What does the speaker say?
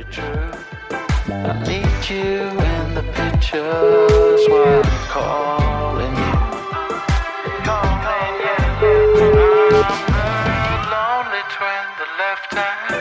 pretty true. I need you in the pictures while I'm calling you. Calling you. I'm the lonely twin that left hand.